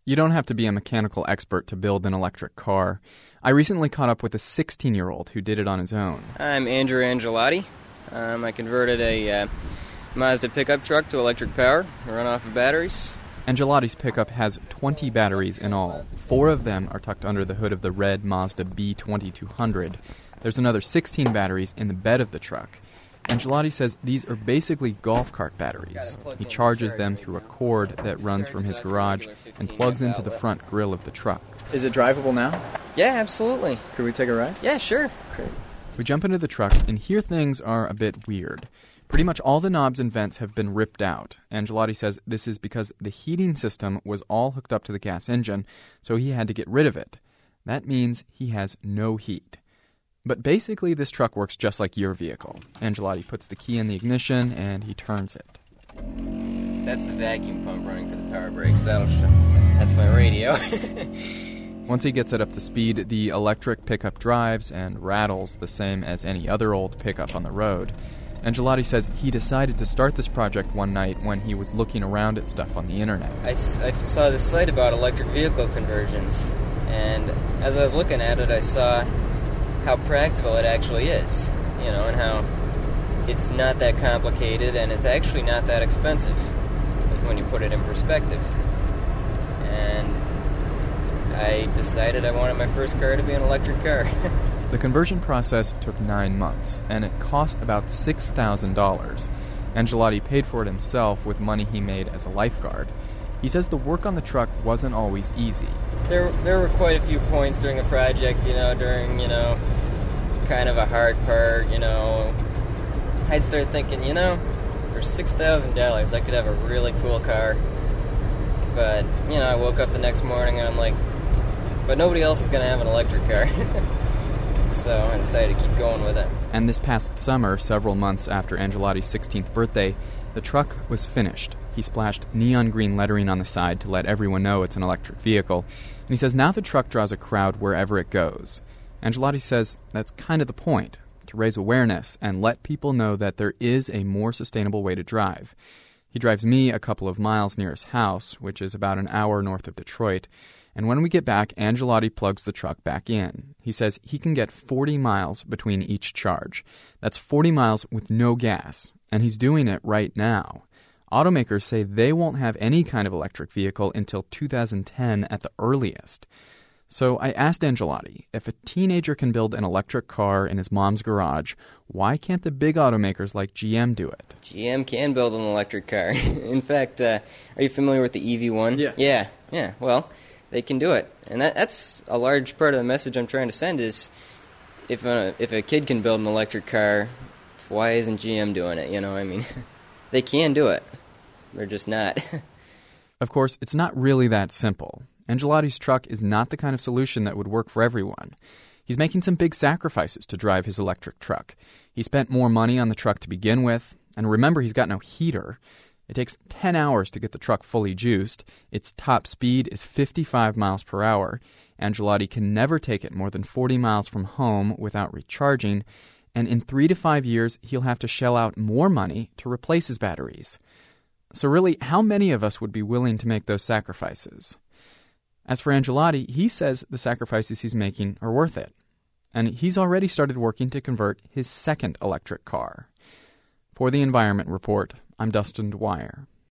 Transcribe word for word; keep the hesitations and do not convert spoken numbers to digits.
You don't have to be a mechanical expert to build an electric car. I recently caught up with a sixteen-year-old who did it on his own. I'm Andrew Angelotti. Um, I converted a uh, Mazda pickup truck to electric power, run off of batteries. Angelotti's pickup has twenty batteries in all. Four of them are tucked under the hood of the red Mazda B twenty-two hundred. There's another sixteen batteries in the bed of the truck. Angelotti says these are basically golf cart batteries. He charges them through a cord that runs from his garage and plugs into the front grille of the truck. Is it drivable now? Yeah, absolutely. Could we take a ride? Yeah, sure. Great. We jump into the truck, and here things are a bit weird. Pretty much all the knobs and vents have been ripped out. Angelotti says this is because the heating system was all hooked up to the gas engine, so he had to get rid of it. That means he has no heat. But basically, this truck works just like your vehicle. Angelotti puts the key in the ignition, and he turns it. That's the vacuum pump running for the power brakes. That'll show. That's my radio. Once he gets it up to speed, the electric pickup drives and rattles the same as any other old pickup on the road. Angelotti says he decided to start this project one night when he was looking around at stuff on the internet. I, I saw this site about electric vehicle conversions, and as I was looking at it, I saw how practical it actually is, you know, and how it's not that complicated and it's actually not that expensive when you put it in perspective. And I decided I wanted my first car to be an electric car. The conversion process took nine months, and it cost about six thousand dollars. Angelotti paid for it himself with money he made as a lifeguard. He says the work on the truck wasn't always easy. There there were quite a few points during the project, you know, during, you know, kind of a hard part, you know. I'd start thinking, you know, for six thousand dollars I could have a really cool car. But, you know, I woke up the next morning and I'm like, but nobody else is going to have an electric car. So I decided to keep going with it. And this past summer, several months after Angelotti's sixteenth birthday, the truck was finished. He splashed neon green lettering on the side to let everyone know it's an electric vehicle. And he says now the truck draws a crowd wherever it goes. Angelotti says that's kind of the point, to raise awareness and let people know that there is a more sustainable way to drive. He drives me a couple of miles near his house, which is about an hour north of Detroit. And when we get back, Angelotti plugs the truck back in. He says he can get forty miles between each charge. That's forty miles with no gas, and he's doing it right now. Automakers say they won't have any kind of electric vehicle until two thousand ten at the earliest. So I asked Angelotti, if a teenager can build an electric car in his mom's garage, why can't the big automakers like G M do it? G M can build an electric car. In fact, uh, are you familiar with the E V one? Yeah. Yeah, yeah, well, they can do it. And that, that's a large part of the message I'm trying to send is if a, if a kid can build an electric car, why isn't G M doing it? You know, I mean, they can do it. They're just not. Of course, it's not really that simple. Angelotti's truck is not the kind of solution that would work for everyone. He's making some big sacrifices to drive his electric truck. He spent more money on the truck to begin with, and remember, he's got no heater. It takes ten hours to get the truck fully juiced. Its top speed is fifty-five miles per hour. Angelotti can never take it more than forty miles from home without recharging, and in three to five years, he'll have to shell out more money to replace his batteries. So really, how many of us would be willing to make those sacrifices? As for Angelotti, he says the sacrifices he's making are worth it. And he's already started working to convert his second electric car. For the Environment Report, I'm Dustin Dwyer.